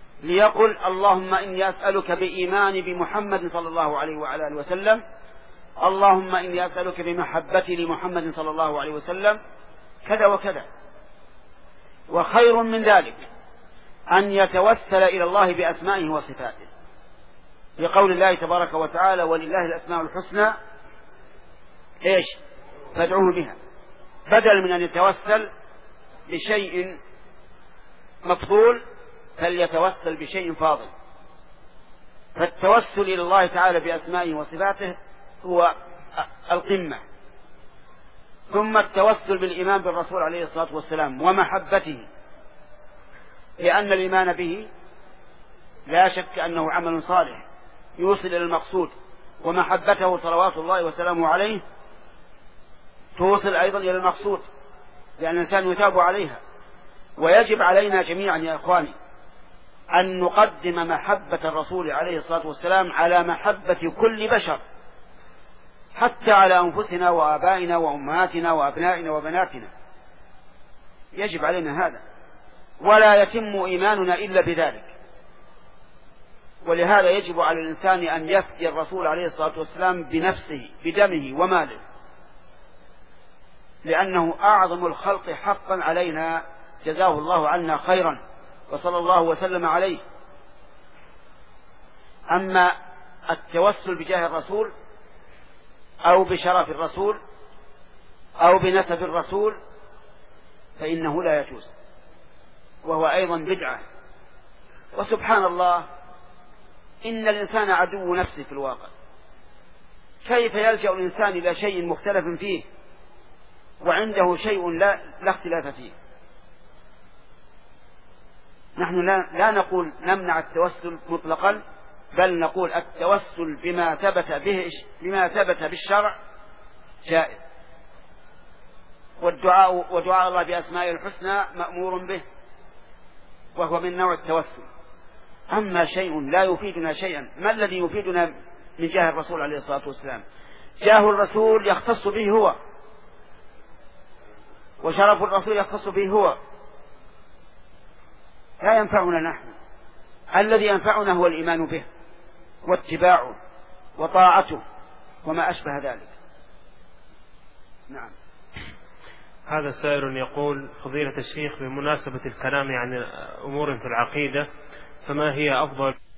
ليقل اللهم إني أسألك بإيماني بمحمد صلى الله عليه وعلى آله وسلم اللهم إني أسألك بمحبتي لمحمد صلى الله عليه وسلم كذا وكذا. وخير من ذلك أن يتوسل إلى الله بأسمائه وصفاته، بقول الله تبارك وتعالى ولله الأسماء الحسنى إيش فادعوه بها، بدل من أن يتوسل بشيء مفضول فليتوسل بشيء فاضل. فالتوسل إلى الله تعالى بأسمائه وصفاته هو القمة. ثم التوسل بالإيمان بالرسول عليه الصلاة والسلام ومحبته، لأن الإيمان به لا شك أنه عمل صالح يوصل إلى المقصود، ومحبته صلوات الله وسلامه عليه توصل أيضا إلى المقصود، لأن الإنسان يتاب عليها. ويجب علينا جميعا يا إخواني أن نقدم محبة الرسول عليه الصلاة والسلام على محبة كل بشر، حتى على أنفسنا وآبائنا وأمهاتنا وأبنائنا وبناتنا. يجب علينا هذا، ولا يتم إيماننا إلا بذلك. ولهذا يجب على الإنسان أن يفدي الرسول عليه الصلاة والسلام بنفسه بدمه وماله، لأنه أعظم الخلق حقا علينا، جزاه الله عنا خيرا وصلى الله وسلم عليه. أما التوسل بجاه الرسول أو بشرف الرسول أو بنسب الرسول فإنه لا يجوز، وهو أيضا بدعة. وسبحان الله، إن الإنسان عدو نفسه في الواقع. كيف يلجأ الإنسان إلى شيء مختلف فيه وعنده شيء لا, لا اختلاف فيه؟ نحن لا, لا نقول نمنع التوسل مطلقا، بل نقول التوسل بما ثبت به بما ثبت بالشرع جائز، والدعاء ودعاء الله بأسمائه الحسنى مأمور به، وهو من نوع التوسل. أما شيء لا يفيدنا شيئا، ما الذي يفيدنا من جاه الرسول عليه الصلاة والسلام؟ جاه الرسول يختص به هو، وشرف الرسول يختص به هو، لا ينفعنا نحن. الذي ينفعنا هو الإيمان به واتباعه وطاعته وما أشبه ذلك. نعم. هذا سائل يقول: فضيلة الشيخ، بمناسبة الكلام عن أمور في العقيدة، فما هي أفضل